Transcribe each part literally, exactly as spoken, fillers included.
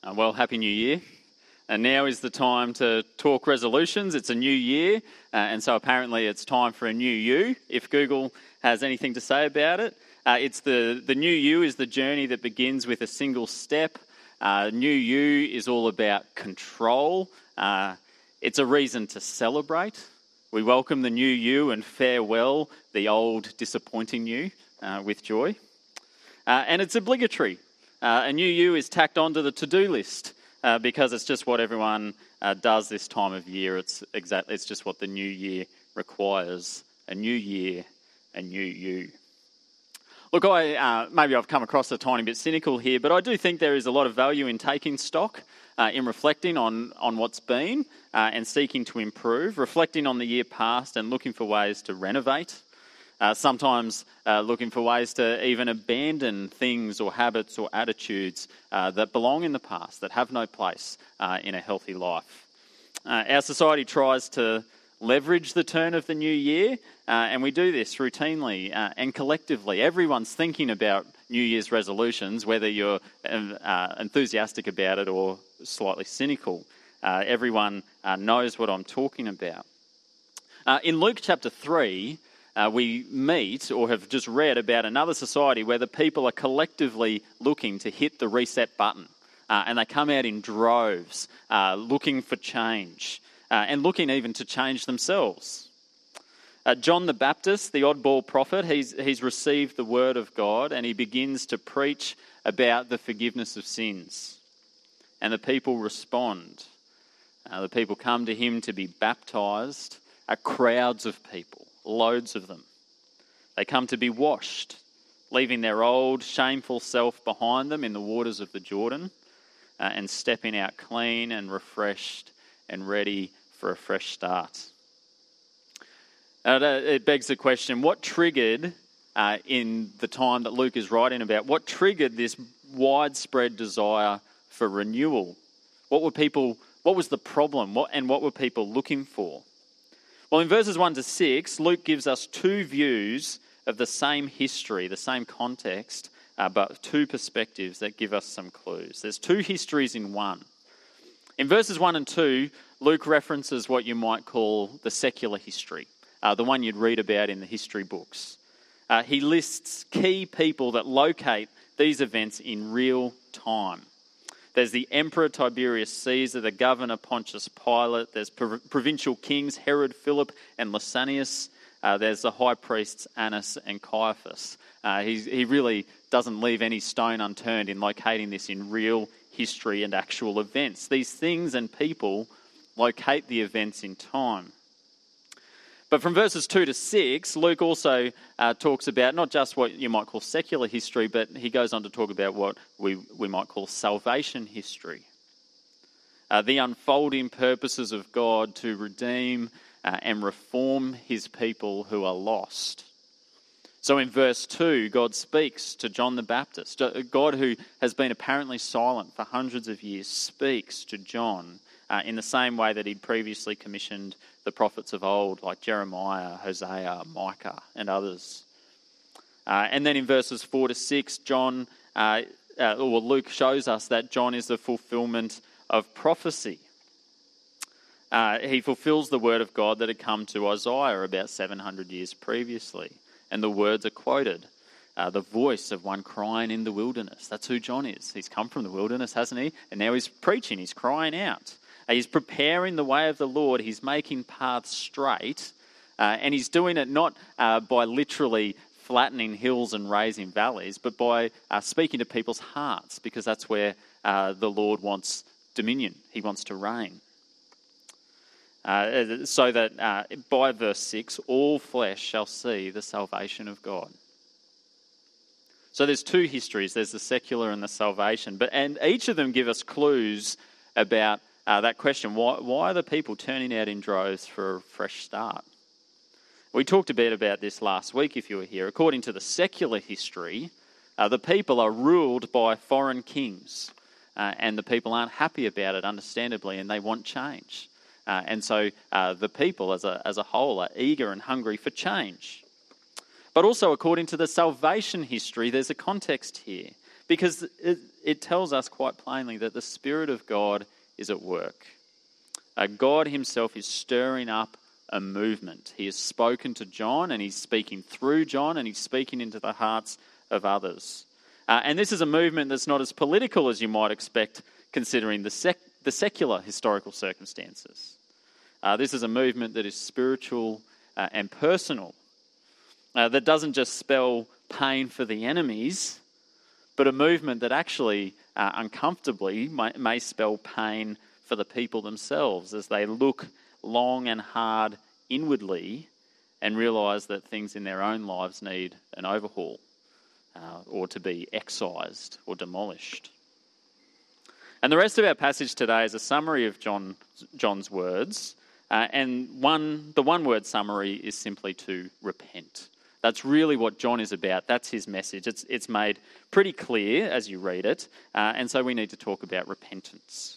Uh, well, Happy New Year. And now is the time to talk resolutions. It's a new year, uh, and so apparently it's time for a new you, if Google has anything to say about it. Uh, it's the, the new you is the journey that begins with a single step. Uh, new you is all about control. Uh, it's a reason to celebrate. We welcome the new you and farewell the old disappointing you uh, with joy. Uh, and it's obligatory. Uh, a new you is tacked onto the to-do list uh, because it's just what everyone uh, does this time of year. It's exactly it's just what the new year requires. A new year, a new you. Look, I uh, maybe I've come across a tiny bit cynical here, but I do think there is a lot of value in taking stock, uh, in reflecting on, on what's been uh, and seeking to improve, reflecting on the year past and looking for ways to renovate. Uh, sometimes uh, looking for ways to even abandon things or habits or attitudes uh, that belong in the past, that have no place uh, in a healthy life. Uh, our society tries to leverage the turn of the new year, uh, and we do this routinely uh, and collectively. Everyone's thinking about New Year's resolutions, whether you're uh, enthusiastic about it or slightly cynical. Uh, everyone uh, knows what I'm talking about. Uh, in Luke chapter three, Uh, we meet or have just read about another society where the people are collectively looking to hit the reset button. Uh, and they come out in droves, uh, looking for change uh, and looking even to change themselves. Uh, John the Baptist, the oddball prophet, he's, he's received the word of God and he begins to preach about the forgiveness of sins. And the people respond. Uh, the people come to him to be baptised, uh, crowds of people. Loads of them. They come to be washed, leaving their old shameful self behind them in the waters of the Jordan uh, and stepping out clean and refreshed and ready for a fresh start. Uh, it begs the question, what triggered uh, in the time that Luke is writing about, what triggered this widespread desire for renewal? What were people, what was the problem what, and what were people looking for? Well, in verses one to six, Luke gives us two views of the same history, the same context, uh, but two perspectives that give us some clues. There's two histories in one. In verses one and two, Luke references what you might call the secular history, uh, the one you'd read about in the history books. Uh, he lists key people that locate these events in real time. There's the Emperor Tiberius Caesar, the Governor Pontius Pilate. There's pro- provincial kings Herod, Philip, and Lysanias. Uh, there's the high priests Annas and Caiaphas. Uh, he, he really doesn't leave any stone unturned in locating this in real history and actual events. These things and people locate the events in time. But from verses two to six, Luke also uh, talks about not just what you might call secular history, but he goes on to talk about what we, we might call salvation history. Uh, the unfolding purposes of God to redeem uh, and reform his people who are lost. So in verse two, God speaks to John the Baptist. God, who has been apparently silent for hundreds of years, speaks to John uh, in the same way that he'd previously commissioned the prophets of old, like Jeremiah, Hosea, Micah, and others. Uh, and then in verses four to six, John, uh, uh, or Luke shows us that John is the fulfillment of prophecy. Uh, he fulfills the word of God that had come to Isaiah about seven hundred years previously. And the words are quoted. Uh, the voice of one crying in the wilderness. That's who John is. He's come from the wilderness, hasn't he? And now he's preaching, he's crying out. He's preparing the way of the Lord. He's making paths straight. Uh, and he's doing it not uh, by literally flattening hills and raising valleys, but by uh, speaking to people's hearts, because that's where uh, the Lord wants dominion. He wants to reign. Uh, so that uh, by verse six, all flesh shall see the salvation of God. So there's two histories. There's the secular and the salvation. But and each of them give us clues about Uh, that question, why, why are the people turning out in droves for a fresh start? We talked a bit about this last week if you were here. According to the secular history, uh, the people are ruled by foreign kings uh, and the people aren't happy about it, understandably, and they want change. Uh, and so uh, the people as a, as a whole are eager and hungry for change. But also according to the salvation history, there's a context here. Because it, it tells us quite plainly that the Spirit of God is at work. Uh, God himself is stirring up a movement. He has spoken to John, and he's speaking through John, and he's speaking into the hearts of others. Uh, and this is a movement that's not as political as you might expect, considering the, sec- the secular historical circumstances. Uh, this is a movement that is spiritual uh, and personal, uh, that doesn't just spell pain for the enemies, but a movement that actually, uh, uncomfortably, may, may spell pain for the people themselves as they look long and hard inwardly and realise that things in their own lives need an overhaul uh, or to be excised or demolished. And the rest of our passage today is a summary of John, John's words, uh, and one the one-word summary is simply to repent. That's really what John is about. That's his message. It's, it's made pretty clear as you read it, uh, and so we need to talk about repentance.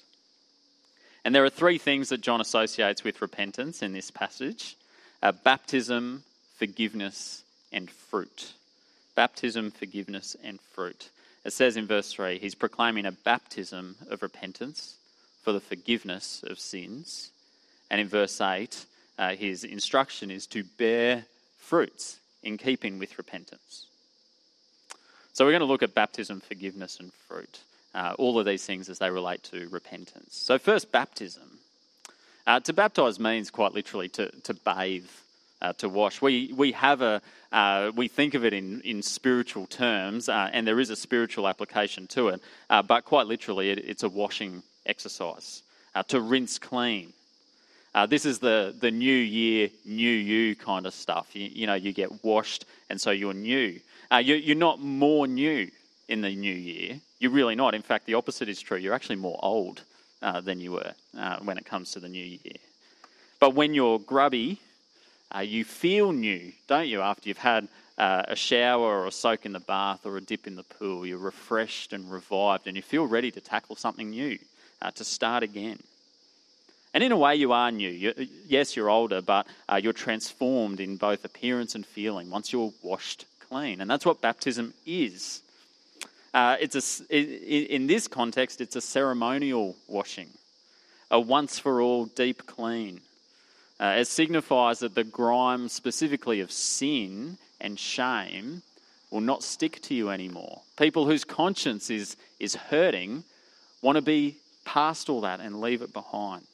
And there are three things that John associates with repentance in this passage: uh, baptism, forgiveness, and fruit. Baptism, forgiveness, and fruit. It says in verse three, he's proclaiming a baptism of repentance for the forgiveness of sins. And in verse eight, uh, his instruction is to bear fruits in keeping with repentance. So we're going to look at baptism, forgiveness, and fruit. Uh, all of these things as they relate to repentance. So first, baptism. Uh, to baptise means quite literally to, to bathe, uh, to wash. We we have a uh, we think of it in, in spiritual terms, uh, and there is a spiritual application to it. Uh, but quite literally, it, it's a washing exercise, uh, to rinse clean. Uh, this is the the new year, new you kind of stuff. You, you know, you get washed, and so you're new. Uh, you, you're not more new in the new year. You're really not. In fact, the opposite is true. You're actually more old uh, than you were uh, when it comes to the new year. But when you're grubby, uh, you feel new, don't you? After you've had uh, a shower or a soak in the bath or a dip in the pool, you're refreshed and revived, and you feel ready to tackle something new, uh, to start again. And in a way, you are new. You're, yes, you're older, but uh, you're transformed in both appearance and feeling once you're washed clean. And that's what baptism is. Uh, it's a, in this context, it's a ceremonial washing, a once-for-all deep clean. Uh, it signifies that the grime specifically of sin and shame will not stick to you anymore. People whose conscience is, is hurting want to be past all that and leave it behind.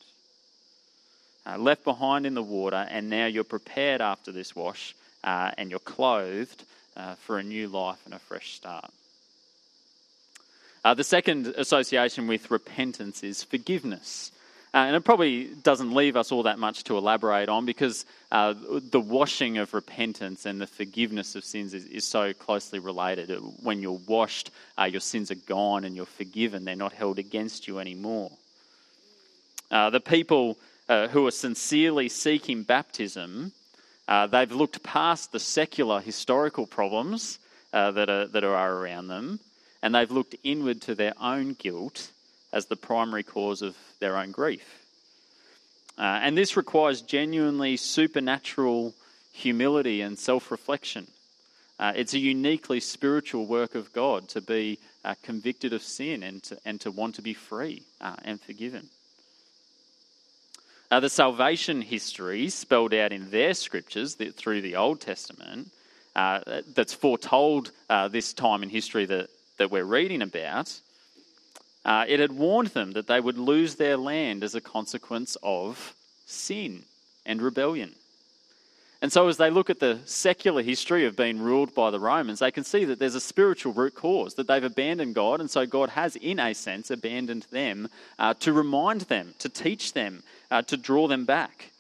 Uh, left behind in the water, and now you're prepared after this wash uh, and you're clothed uh, for a new life and a fresh start. Uh, the second association with repentance is forgiveness. Uh, and it probably doesn't leave us all that much to elaborate on, because uh, the washing of repentance and the forgiveness of sins is, is so closely related. When you're washed, uh, your sins are gone and you're forgiven. They're not held against you anymore. Uh, the people uh, who are sincerely seeking baptism, uh, they've looked past the secular historical problems uh, that are, that are around them, and they've looked inward to their own guilt as the primary cause of their own grief. Uh, and this requires genuinely supernatural humility and self-reflection. Uh, it's a uniquely spiritual work of God to be uh, convicted of sin and to, and to want to be free uh, and forgiven. Uh, the salvation history spelled out in their scriptures that, through the Old Testament, uh, that's foretold uh, this time in history that that we're reading about, uh, it had warned them that they would lose their land as a consequence of sin and rebellion. And so as they look at the secular history of being ruled by the Romans, they can see that there's a spiritual root cause, that they've abandoned God, and so God has, in a sense, abandoned them uh, to remind them, to teach them, uh, to draw them back.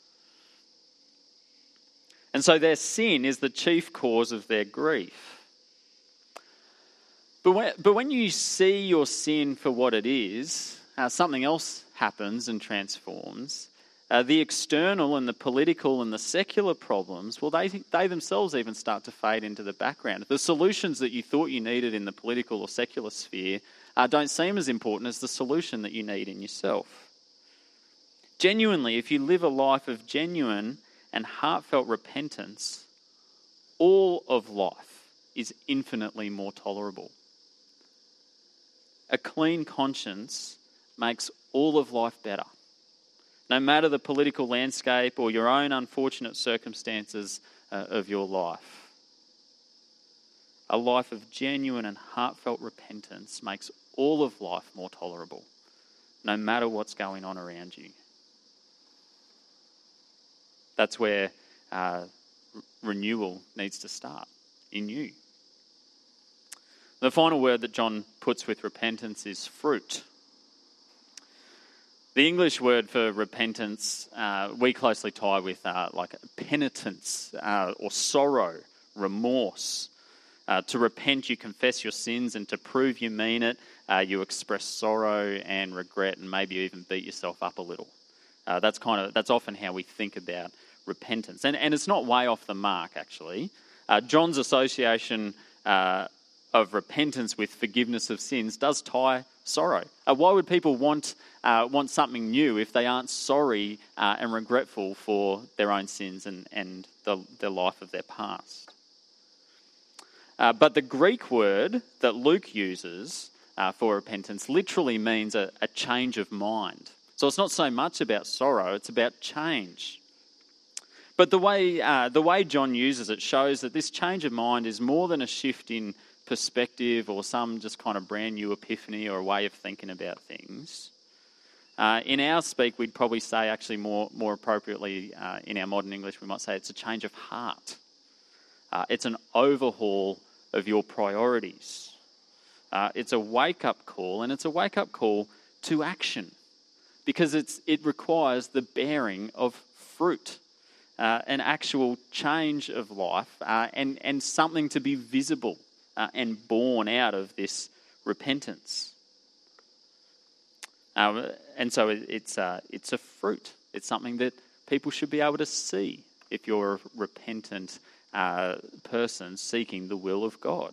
And so their sin is the chief cause of their grief. But when, but when you see your sin for what it is, uh, something else happens and transforms. Uh, the external and the political and the secular problems, well, they they themselves even start to fade into the background. The solutions that you thought you needed in the political or secular sphere uh, don't seem as important as the solution that you need in yourself. Genuinely, if you live a life of genuine and heartfelt repentance, all of life is infinitely more tolerable. a clean conscience makes all of life better. No matter the political landscape or your own unfortunate circumstances uh, of your life. A life of genuine and heartfelt repentance makes all of life more tolerable, no matter what's going on around you. That's where uh, renewal needs to start, in you. The final word that John puts with repentance is fruit. The English word for repentance uh, we closely tie with uh, like penitence uh, or sorrow, remorse. Uh, to repent, you confess your sins, and to prove you mean it, uh, you express sorrow and regret, and maybe you even beat yourself up a little. Uh, that's kind of that's often how we think about repentance, and and it's not way off the mark actually. Uh, John's association uh, of repentance with forgiveness of sins does tie sorrow. Uh, why would people want uh, want something new if they aren't sorry uh, and regretful for their own sins and and the, the life of their past? Uh, but the Greek word that Luke uses uh, for repentance literally means a, a change of mind. So it's not so much about sorrow, it's about change. But the way uh, the way John uses it shows that this change of mind is more than a shift in perspective or some just kind of brand new epiphany or a way of thinking about things. Uh, in our speak, we'd probably say actually more, more appropriately uh, in our modern English, we might say it's a change of heart. Uh, it's an overhaul of your priorities. Uh, it's a wake-up call, and it's a wake-up call to action because it's it requires the bearing of fruit, uh, an actual change of life, uh, and, and something to be visible uh, and born out of this repentance. Um, and so it, it's, uh, it's a fruit. It's something that people should be able to see if you're a repentant Uh, person seeking the will of God.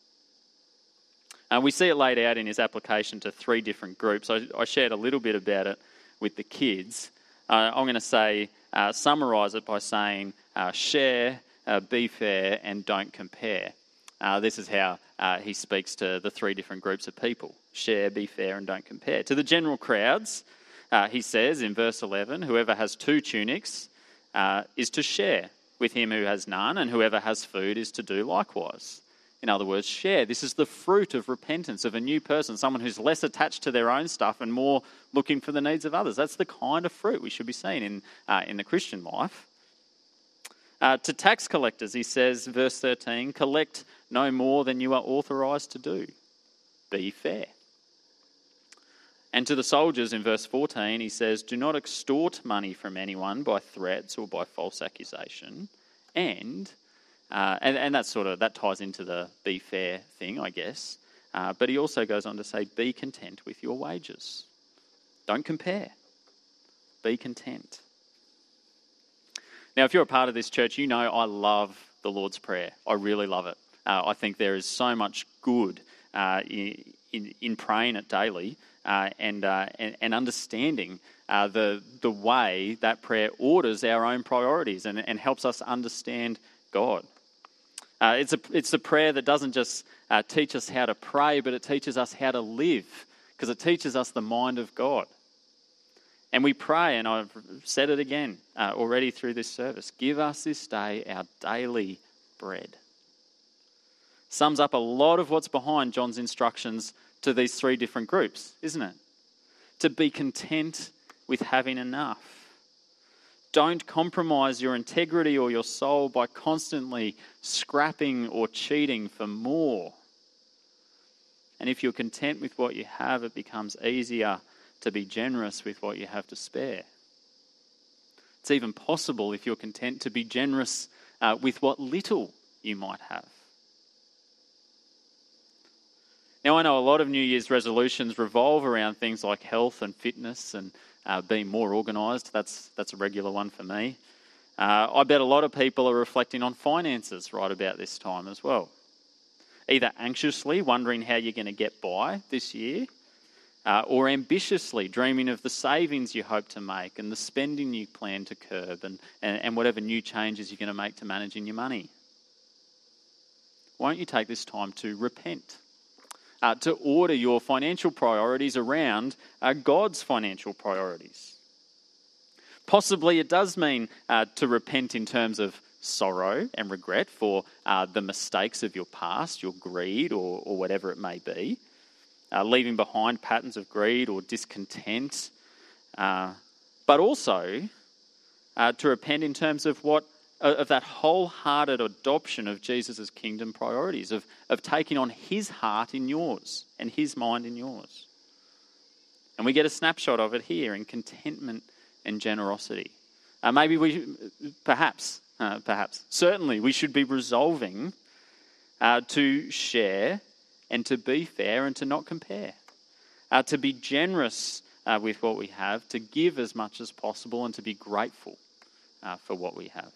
Uh, we see it laid out in his application to three different groups. I, I shared a little bit about it with the kids. Uh, I'm going to say, uh, summarise it by saying, uh, share, uh, be fair, and don't compare. Uh, this is how uh, he speaks to the three different groups of people. Share, be fair, and don't compare. To the general crowds, uh, he says in verse eleven, whoever has two tunics uh, is to share with him who has none, and whoever has food is to do likewise. In other words, share. This is the fruit of repentance of a new person, someone who's less attached to their own stuff and more looking for the needs of others. That's the kind of fruit we should be seeing in, uh, in the Christian life. Uh, to tax collectors, he says, verse thirteen, collect no more than you are authorised to do. Be fair. And to the soldiers in verse fourteen, he says, do not extort money from anyone by threats or by false accusation. And, uh, and, and that sort of, that ties into the be fair thing, I guess. Uh, but he also goes on to say, be content with your wages. Don't compare. Be content. Now, if you're a part of this church, you know I love the Lord's Prayer. I really love it. Uh, I think there is so much good uh, in, in, in praying it daily. Uh, and, uh, and and understanding uh, the the way that prayer orders our own priorities and, and helps us understand God. Uh, it's a it's a prayer that doesn't just uh, teach us how to pray, but it teaches us how to live, because it teaches us the mind of God. And we pray, and I've said it again uh, already through this service, give us this day our daily bread. Sums up a lot of what's behind John's instructions to these three different groups, isn't it? To be content with having enough. Don't compromise your integrity or your soul by constantly scrapping or cheating for more. And if you're content with what you have, it becomes easier to be generous with what you have to spare. It's even possible, if you're content, to be generous uh, with what little you might have. Now, I know a lot of New Year's resolutions revolve around things like health and fitness and uh, being more organised. That's that's a regular one for me. Uh, I bet a lot of people are reflecting on finances right about this time as well. Either anxiously wondering how you're going to get by this year, uh, or ambitiously dreaming of the savings you hope to make and the spending you plan to curb and, and, and whatever new changes you're going to make to managing your money. Won't you take this time to repent? uh, to order your financial priorities around uh, God's financial priorities. Possibly it does mean uh, to repent in terms of sorrow and regret for uh, the mistakes of your past, your greed, or, or whatever it may be. Uh, leaving behind patterns of greed or discontent. Uh, but also uh, to repent in terms of what uh, of that wholehearted adoption of Jesus' kingdom priorities, of, of taking on his heart in yours and his mind in yours. And we get a snapshot of it here in contentment and generosity. Uh, maybe we, perhaps, uh, perhaps, certainly we should be resolving uh, to share and to be fair and to not compare. Uh, to be generous uh, with what we have, to give as much as possible and to be grateful uh, for what we have.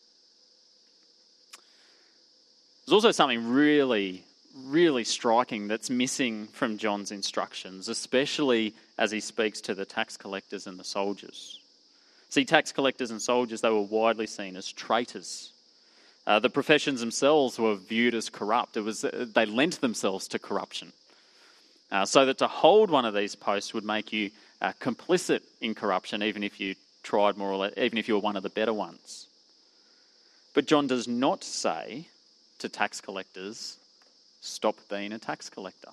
There's also something really, really striking that's missing from John's instructions, especially as he speaks to the tax collectors and the soldiers. See, tax collectors and soldiers, they were widely seen as traitors. Uh, the professions themselves were viewed as corrupt. It was uh, they lent themselves to corruption. Uh, so that to hold one of these posts would make you uh, complicit in corruption, even if you tried more or less, even if you were one of the better ones. But John does not say to tax collectors, stop being a tax collector.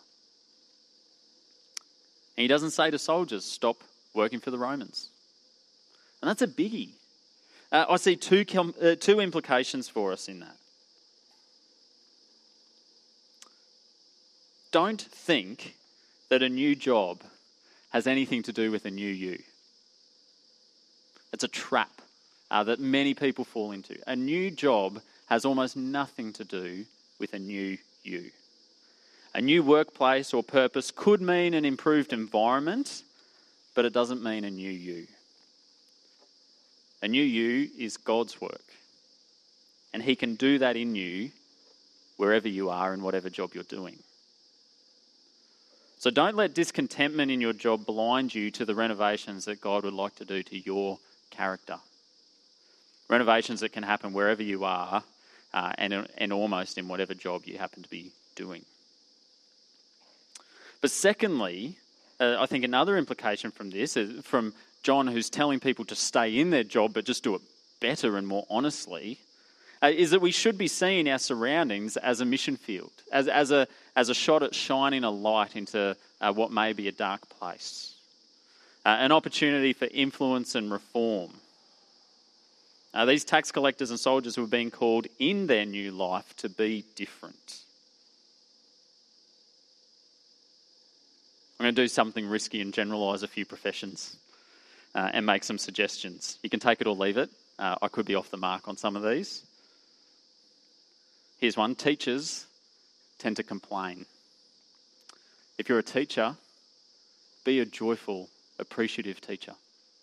And he doesn't say to soldiers, stop working for the Romans. And that's a biggie. Uh, I see two, com- uh, two implications for us in that. Don't think that a new job has anything to do with a new you. It's a trap uh, that many people fall into. A new job has almost nothing to do with a new you. A new workplace or purpose could mean an improved environment, but it doesn't mean a new you. A new you is God's work, and he can do that in you wherever you are in whatever job you're doing. So don't let discontentment in your job blind you to the renovations that God would like to do to your character. Renovations that can happen wherever you are uh, and, and almost in whatever job you happen to be doing. But secondly, uh, I think another implication from this, is from John, who's telling people to stay in their job but just do it better and more honestly, uh, is that we should be seeing our surroundings as a mission field, as, as, a, as a shot at shining a light into uh, what may be a dark place, uh, an opportunity for influence and reform. Uh, these tax collectors and soldiers were being called in their new life to be different. I'm going to do something risky and generalise a few professions uh, and make some suggestions. You can take it or leave it. Uh, I could be off the mark on some of these. Here's one. Teachers tend to complain. If you're a teacher, be a joyful, appreciative teacher.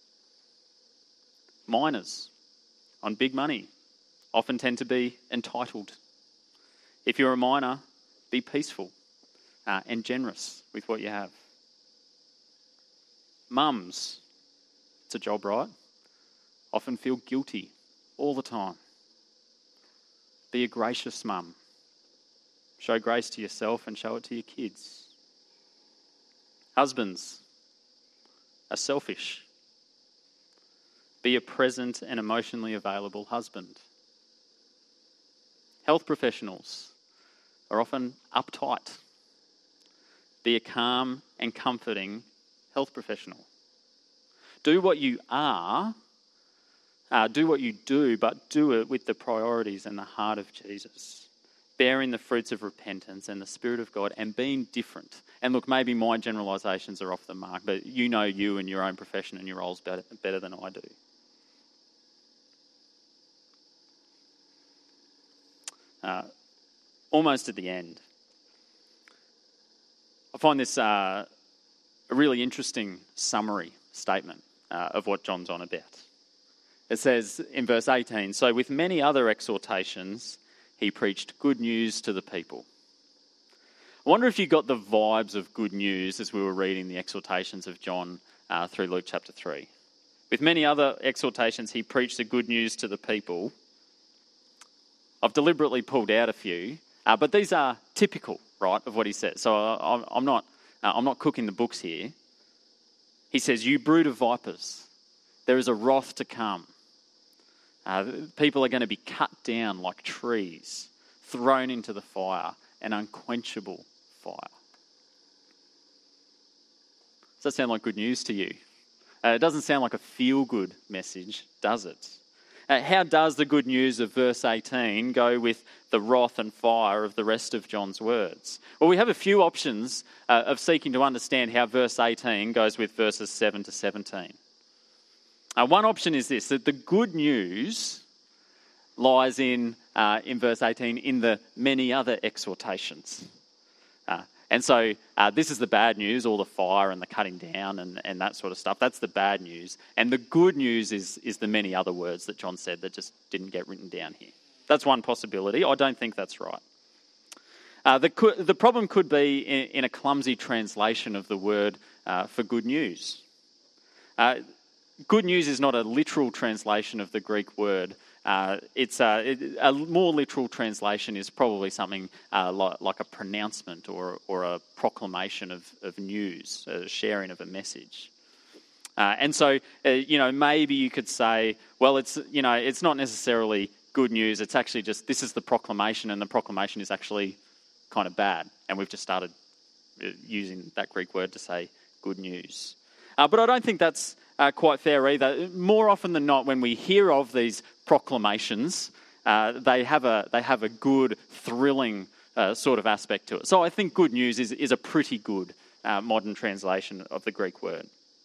Miners on big money often tend to be entitled. If you're a miner, be peaceful uh, and generous with what you have. Mums, it's a job, right? Often feel guilty all the time. Be a gracious mum. Show grace to yourself and show it to your kids. Husbands are selfish. Be a present and emotionally available husband. Health professionals are often uptight. Be a calm and comforting health professional. Do what you are, uh, do what you do, but do it with the priorities and the heart of Jesus. Bearing the fruits of repentance and the Spirit of God and being different. And look, maybe my generalisations are off the mark, but you know you and your own profession and your roles better, better than I do. Uh, almost at the end. I find this uh, a really interesting summary statement uh, of what John's on about. It says in verse eighteen, so with many other exhortations, he preached good news to the people. I wonder if you got the vibes of good news as we were reading the exhortations of John uh, through Luke chapter three. With many other exhortations, he preached the good news to the people. I've deliberately pulled out a few, uh, but these are typical right, of what he says. So I, I'm not, uh, I'm not cooking the books here. He says, "You brood of vipers, there is a wrath to come. Uh, people are going to be cut down like trees, thrown into the fire, an unquenchable fire." Does that sound like good news to you? Uh, it doesn't sound like a feel-good message, does it? Uh, how does the good news of verse eighteen go with the wrath and fire of the rest of John's words? Well, we have a few options uh, of seeking to understand how verse eighteen goes with verses seven to seventeen. Uh, one option is this, that the good news lies in, uh, in verse eighteen in the many other exhortations. Uh, and so uh, this is the bad news, all the fire and the cutting down and, and that sort of stuff. That's the bad news. And the good news is, is the many other words that John said that just didn't get written down here. That's one possibility. I don't think that's right. Uh, the, the problem could be in, in a clumsy translation of the word uh, for good news. Uh, good news is not a literal translation of the Greek word. Uh, it's a, it, a more literal translation is probably something uh, like, like a pronouncement or or a proclamation of, of news, a sharing of a message. Uh, and so, uh, you know, maybe you could say, well, it's, you know, it's not necessarily good news. It's actually just, this is the proclamation, and the proclamation is actually kind of bad. And we've just started using that Greek word to say good news. Uh, but I don't think that's uh, quite fair either. More often than not, when we hear of these proclamations, uh, they have a they have a good, thrilling uh, sort of aspect to it. So I think good news is is a pretty good uh, modern translation of the Greek word.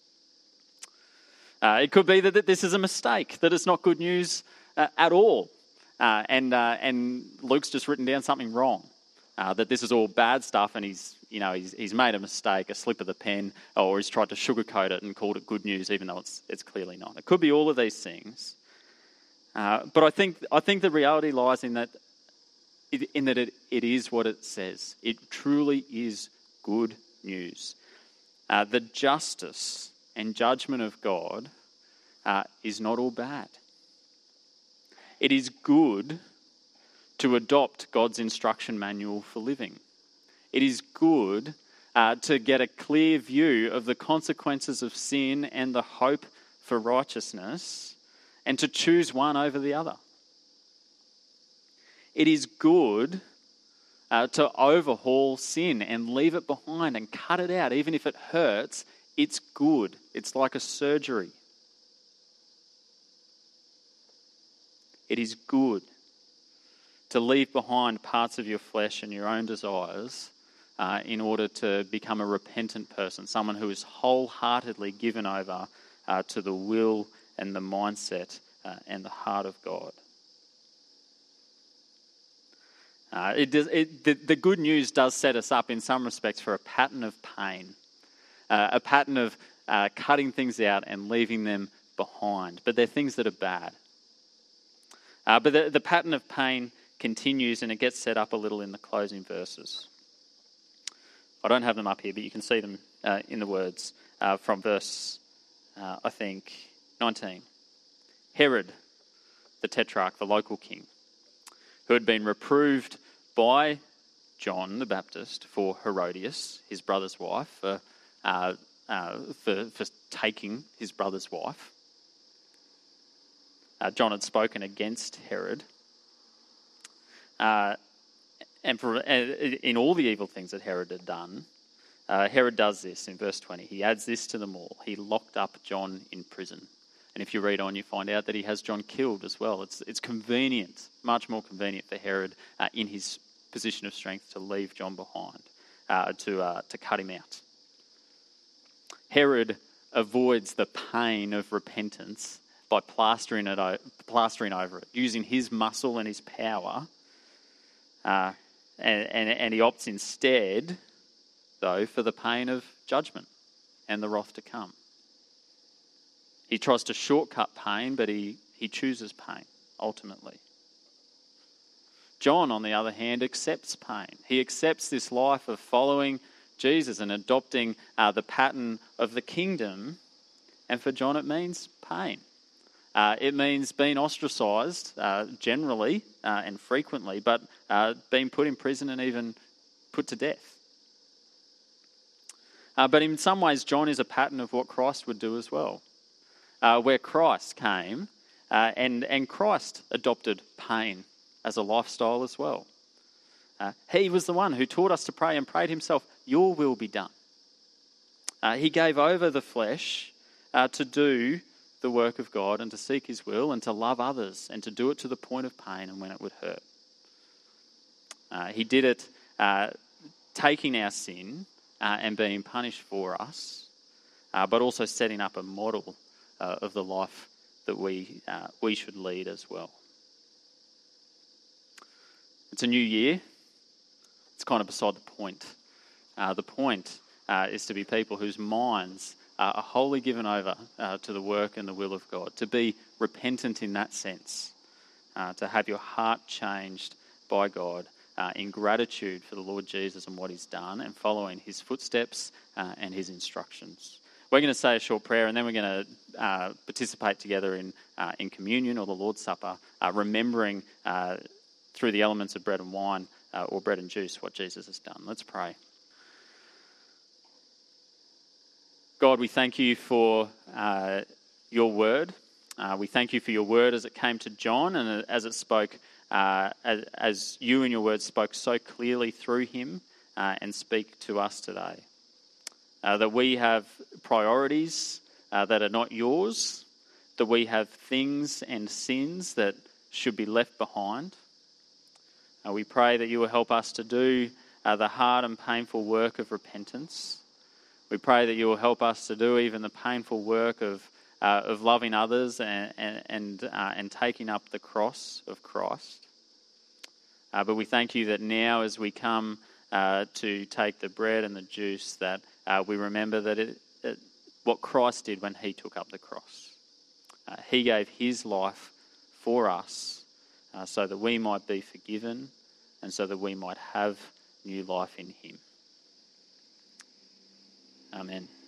Uh, it could be that, that this is a mistake, that it's not good news uh, at all, uh, and uh, and Luke's just written down something wrong. Uh, that this is all bad stuff, and he's, you know, he's he's made a mistake, a slip of the pen, or he's tried to sugarcoat it and called it good news, even though it's it's clearly not. It could be all of these things, uh, but I think I think the reality lies in that in that it, it is what it says. It truly is good news. Uh, the justice and judgment of God uh, is not all bad. It is good to adopt God's instruction manual for living. It is good uh, to get a clear view of the consequences of sin and the hope for righteousness, and to choose one over the other. It is good uh, to overhaul sin and leave it behind and cut it out, even if it hurts. It's good. It's like a surgery. It is good to leave behind parts of your flesh and your own desires uh, in order to become a repentant person, someone who is wholeheartedly given over uh, to the will and the mindset uh, and the heart of God. Uh, it does, it, the, the good news does set us up in some respects for a pattern of pain, uh, a pattern of uh, cutting things out and leaving them behind. But they're things that are bad. Uh, but the, the pattern of pain continues, and it gets set up a little in the closing verses. I don't have them up here, but you can see them uh, in the words uh, from verse, uh, I think, nineteen. Herod, the tetrarch, the local king, who had been reproved by John the Baptist for Herodias, his brother's wife, for, uh, uh, for, for taking his brother's wife. Uh, John had spoken against Herod. Uh, and for, uh, in all the evil things that Herod had done, uh, Herod does this in verse twenty. He adds this to them all. He locked up John in prison. And if you read on, you find out that he has John killed as well. It's it's convenient, much more convenient for Herod uh, in his position of strength to leave John behind, uh, to uh, to cut him out. Herod avoids the pain of repentance by plastering it, plastering over it, using his muscle and his power. Uh, and, and, and he opts instead, though, for the pain of judgment and the wrath to come. He tries to shortcut pain, but he, he chooses pain, ultimately. John, on the other hand, accepts pain. He accepts this life of following Jesus and adopting uh, the pattern of the kingdom, and for John it means pain. Uh, it means being ostracised, uh, generally uh, and frequently, but uh, being put in prison and even put to death. Uh, but in some ways, John is a pattern of what Christ would do as well, uh, where Christ came uh, and, and Christ adopted pain as a lifestyle as well. Uh, he was the one who taught us to pray and prayed himself, "Your will be done." Uh, he gave over the flesh uh, to do the work of God and to seek his will and to love others and to do it to the point of pain and when it would hurt. Uh, he did it uh, taking our sin uh, and being punished for us, uh, but also setting up a model uh, of the life that we uh, we should lead as well. It's a new year. It's kind of beside the point. Uh, the point uh, is to be people whose minds uh, are wholly given over uh, to the work and the will of God, to be repentant in that sense, uh, to have your heart changed by God uh, in gratitude for the Lord Jesus and what he's done and following his footsteps uh, and his instructions. We're going to say a short prayer and then we're going to uh, participate together in uh, in communion or the Lord's Supper, uh, remembering uh, through the elements of bread and wine uh, or bread and juice what Jesus has done. Let's pray. God, we thank you for uh, your word. Uh, we thank you for your word as it came to John and as it spoke, uh, as, as you and your word spoke so clearly through him uh, and speak to us today. Uh, that we have priorities uh, that are not yours, that we have things and sins that should be left behind. Uh, we pray that you will help us to do uh, the hard and painful work of repentance. We pray that you will help us to do even the painful work of uh, of loving others and and and, uh, and taking up the cross of Christ. Uh, but we thank you that now as we come uh, to take the bread and the juice, that uh, we remember that it, it, what Christ did when he took up the cross. Uh, he gave his life for us uh, so that we might be forgiven and so that we might have new life in him. Amen.